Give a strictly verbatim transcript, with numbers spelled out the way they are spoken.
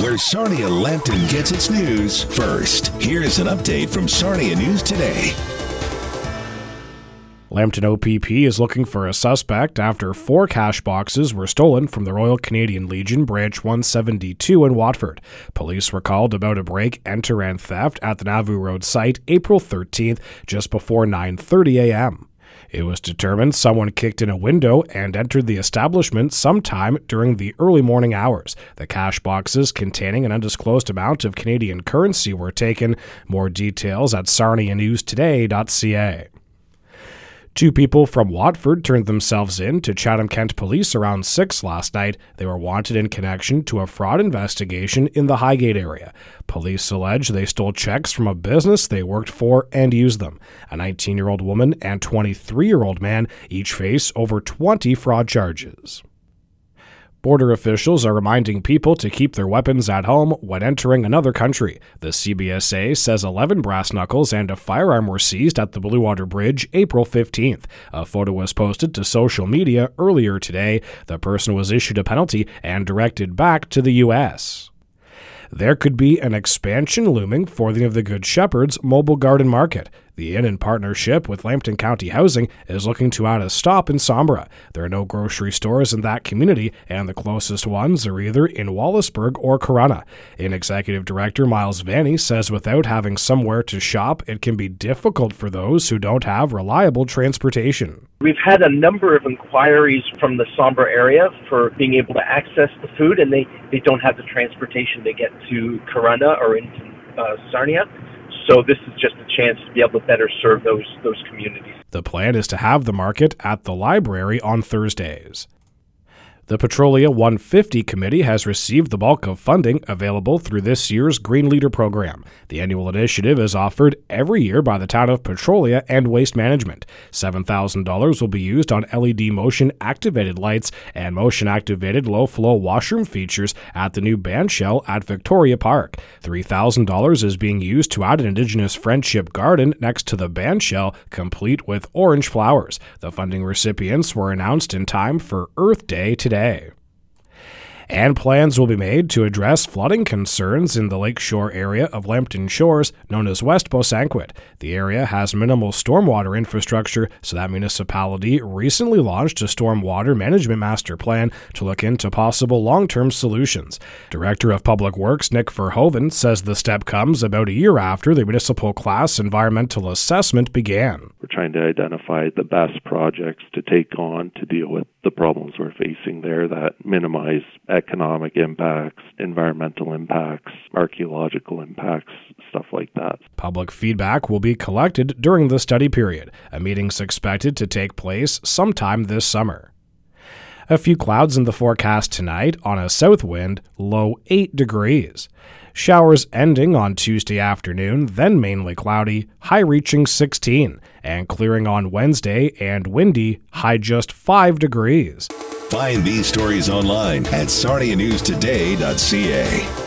where Sarnia Lambton gets its news first. Here's an update from Sarnia News Today. Lambton O P P is looking for a suspect after four cash boxes were stolen from the Royal Canadian Legion Branch one seventy-two in Watford. Police were called about a break, enter, and theft at the Nauvoo Road site April thirteenth, just before nine thirty a.m. It was determined someone kicked in a window and entered the establishment sometime during the early morning hours. The cash boxes containing an undisclosed amount of Canadian currency were taken. More details at sarnia news today dot c a. Two people from Watford turned themselves in to Chatham-Kent Police around six last night. They were wanted in connection to a fraud investigation in the Highgate area. Police allege they stole checks from a business they worked for and used them. A nineteen-year-old woman and twenty-three-year-old man each face over twenty fraud charges. Border officials are reminding people to keep their weapons at home when entering another country. The C B S A says eleven brass knuckles and a firearm were seized at the Blue Water Bridge April fifteenth. A photo was posted to social media earlier today. The person was issued a penalty and directed back to the U S There could be an expansion looming for the of the Good Shepherd's Mobile Garden Market. The inn, in partnership with Lambton County Housing, is looking to add a stop in Sombra. There are no grocery stores in that community, and the closest ones are either in Wallaceburg or Corunna. Inn Executive Director Miles Vanny says without having somewhere to shop, it can be difficult for those who don't have reliable transportation. We've had a number of inquiries from the Sombra area for being able to access the food, and they, they don't have the transportation to get to Corunna or into uh, Sarnia. So this is just a chance to be able to better serve those those communities. The plan is to have the market at the library on Thursdays. The Petrolia one fifty Committee has received the bulk of funding available through this year's Green Leader program. The annual initiative is offered every year by the town of Petrolia and Waste Management. seven thousand dollars will be used on L E D motion-activated lights and motion-activated low-flow washroom features at the new band shell at Victoria Park. three thousand dollars is being used to add an Indigenous Friendship Garden next to the band shell, complete with orange flowers. The funding recipients were announced in time for Earth Day today. Day. And plans will be made to address flooding concerns in the lakeshore area of Lambton Shores, known as West Bosanquet. The area has minimal stormwater infrastructure, so that municipality recently launched a stormwater management master plan to look into possible long-term solutions. Director of Public Works Nick Verhoeven says the step comes about a year after the municipal class environmental assessment began. We're trying to identify the best projects to take on to deal with the problems we're facing there that minimize economic impacts, environmental impacts, archaeological impacts, stuff like that. Public feedback will be collected during the study period. A meeting's expected to take place sometime this summer. A few clouds in the forecast tonight on a south wind, low eight degrees. Showers ending on Tuesday afternoon, then mainly cloudy, high reaching sixteen, and clearing on Wednesday and windy, high just five degrees. Find these stories online at sarnia news today dot c a.